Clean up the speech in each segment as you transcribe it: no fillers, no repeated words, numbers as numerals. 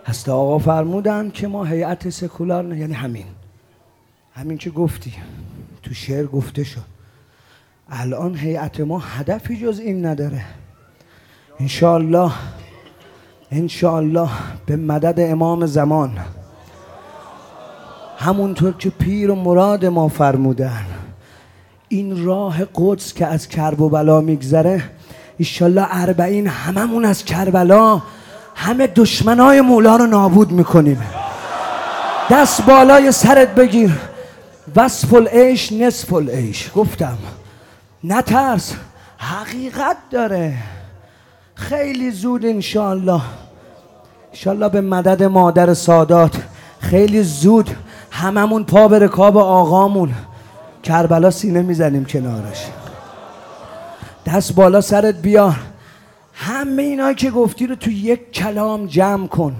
هست آقا فرمودن که ما هیئت سکولار نه، یعنی همین که گفتی تو شعر گفته شد. الان هیئت ما هدفی جز این نداره. انشاءالله به مدد امام زمان، همونطور که پیر و مراد ما فرمودن، این راه قدس که از کرب و بلا میگذره، انشاءالله 40 هممون از کربلا همه دشمنای مولا رو نابود میکنیم. دست بالای سرت بگیر، وصف العیش نصف العیش. گفتم نترس، حقیقت داره. خیلی زود انشاءالله به مدد مادر سادات، خیلی زود هممون پا به رکاب آقامون کربلا سینه میزنیم کنارش. دست بالا سرت بیار. همه اینایی که گفتی رو تو یک کلام جمع کن.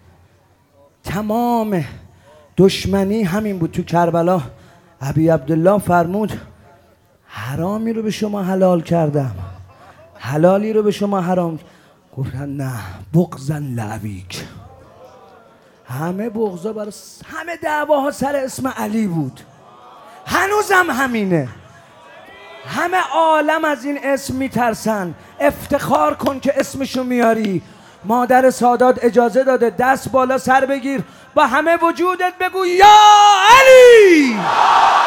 تمام دشمنی همین بود. تو کربلا ابی عبدالله فرمود حرامی رو به شما حلال کردم، حلالی رو به شما حرام. گفتن نه، بغضاً لابیک. همه بغضا برای همه دعواها سر اسم علی بود. هنوزم همینه. همه عالم از این اسم میترسن. افتخار کن که اسمشو میاری. مادر سادات اجازه داده. دست بالا سر بگیر، با همه وجودت بگو یا علی.